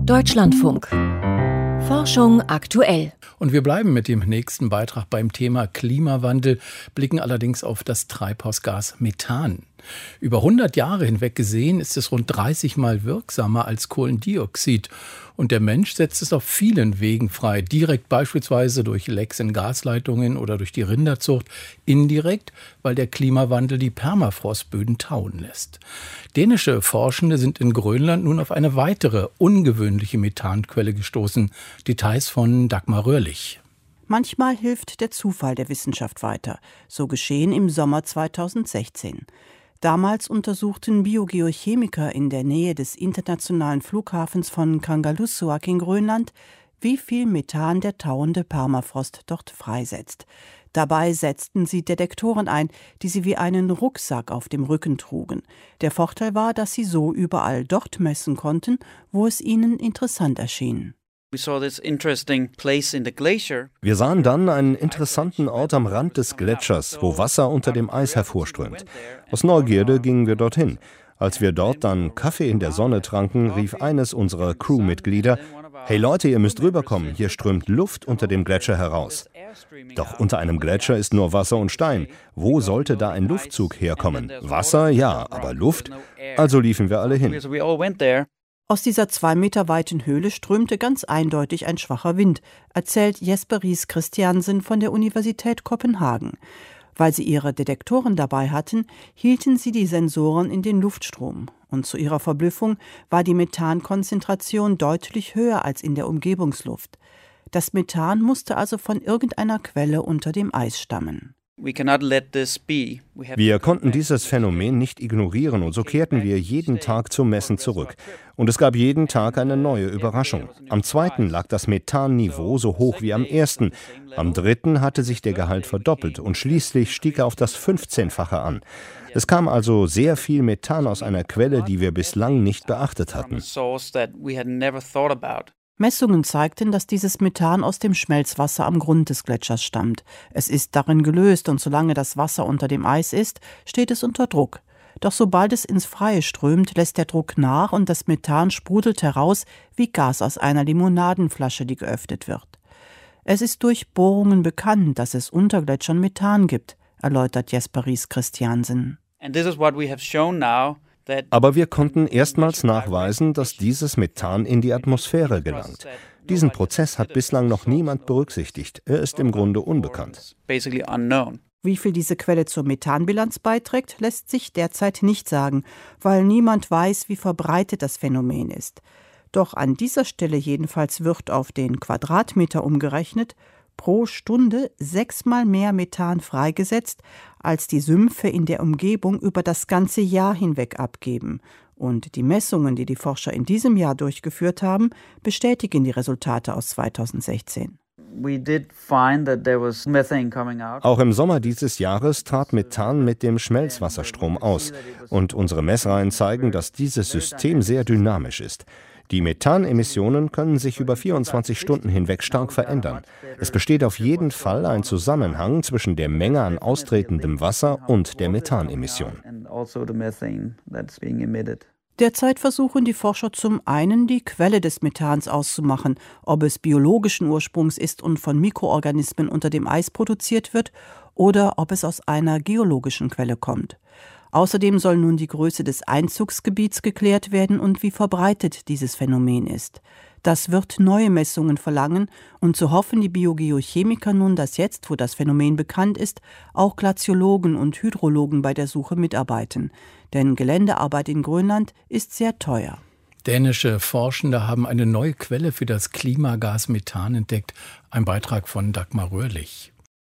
Deutschlandfunk. Forschung aktuell. Und wir bleiben mit dem nächsten Beitrag beim Thema Klimawandel, blicken allerdings auf das Treibhausgas Methan. Über 100 Jahre hinweg gesehen ist es rund 30 Mal wirksamer als Kohlendioxid. Und der Mensch setzt es auf vielen Wegen frei. Direkt beispielsweise durch Lecks in Gasleitungen oder durch die Rinderzucht. Indirekt, weil der Klimawandel die Permafrostböden tauen lässt. Dänische Forschende sind in Grönland nun auf eine weitere ungewöhnliche Methanquelle gestoßen. Details von Dagmar Röhrlich. Manchmal hilft der Zufall der Wissenschaft weiter. So geschehen im Sommer 2016. Damals untersuchten Biogeochemiker in der Nähe des internationalen Flughafens von Kangerlussuaq in Grönland, wie viel Methan der tauende Permafrost dort freisetzt. Dabei setzten sie Detektoren ein, die sie wie einen Rucksack auf dem Rücken trugen. Der Vorteil war, dass sie so überall dort messen konnten, wo es ihnen interessant erschien. Wir sahen dann einen interessanten Ort am Rand des Gletschers, wo Wasser unter dem Eis hervorströmt. Aus Neugierde gingen wir dorthin. Als wir dort dann Kaffee in der Sonne tranken, rief eines unserer Crewmitglieder: »Hey Leute, ihr müsst rüberkommen, hier strömt Luft unter dem Gletscher heraus.« Doch unter einem Gletscher ist nur Wasser und Stein. Wo sollte da ein Luftzug herkommen? Wasser, ja, aber Luft? Also liefen wir alle hin. Aus dieser 2 Meter weiten Höhle strömte ganz eindeutig ein schwacher Wind, erzählt Jesper Riis Christiansen von der Universität Kopenhagen. Weil sie ihre Detektoren dabei hatten, hielten sie die Sensoren in den Luftstrom. Und zu ihrer Verblüffung war die Methankonzentration deutlich höher als in der Umgebungsluft. Das Methan musste also von irgendeiner Quelle unter dem Eis stammen. Wir konnten dieses Phänomen nicht ignorieren und so kehrten wir jeden Tag zum Messen zurück. Und es gab jeden Tag eine neue Überraschung. Am 2. lag das Methanniveau so hoch wie am 1. Am 3. hatte sich der Gehalt verdoppelt und schließlich stieg er auf das 15-fache an. Es kam also sehr viel Methan aus einer Quelle, die wir bislang nicht beachtet hatten. Messungen zeigten, dass dieses Methan aus dem Schmelzwasser am Grund des Gletschers stammt. Es ist darin gelöst und solange das Wasser unter dem Eis ist, steht es unter Druck. Doch sobald es ins Freie strömt, lässt der Druck nach und das Methan sprudelt heraus wie Gas aus einer Limonadenflasche, die geöffnet wird. Es ist durch Bohrungen bekannt, dass es unter Gletschern Methan gibt, erläutert Jesper Riis Christiansen. Aber wir konnten erstmals nachweisen, dass dieses Methan in die Atmosphäre gelangt. Diesen Prozess hat bislang noch niemand berücksichtigt. Er ist im Grunde unbekannt. Wie viel diese Quelle zur Methanbilanz beiträgt, lässt sich derzeit nicht sagen, weil niemand weiß, wie verbreitet das Phänomen ist. Doch an dieser Stelle jedenfalls wird auf den Quadratmeter umgerechnet pro Stunde 6-mal mehr Methan freigesetzt, als die Sümpfe in der Umgebung über das ganze Jahr hinweg abgeben. Und die Messungen, die die Forscher in diesem Jahr durchgeführt haben, bestätigen die Resultate aus 2016. Auch im Sommer dieses Jahres trat Methan mit dem Schmelzwasserstrom aus. Und unsere Messreihen zeigen, dass dieses System sehr dynamisch ist. Die Methanemissionen können sich über 24 Stunden hinweg stark verändern. Es besteht auf jeden Fall ein Zusammenhang zwischen der Menge an austretendem Wasser und der Methanemission. Derzeit versuchen die Forscher zum einen, die Quelle des Methans auszumachen, ob es biologischen Ursprungs ist und von Mikroorganismen unter dem Eis produziert wird, oder ob es aus einer geologischen Quelle kommt. Außerdem soll nun die Größe des Einzugsgebiets geklärt werden und wie verbreitet dieses Phänomen ist. Das wird neue Messungen verlangen und so hoffen die Biogeochemiker nun, dass jetzt, wo das Phänomen bekannt ist, auch Glaziologen und Hydrologen bei der Suche mitarbeiten. Denn Geländearbeit in Grönland ist sehr teuer. Dänische Forschende haben eine neue Quelle für das Klimagas Methan entdeckt. Ein Beitrag von Dagmar Röhrlich.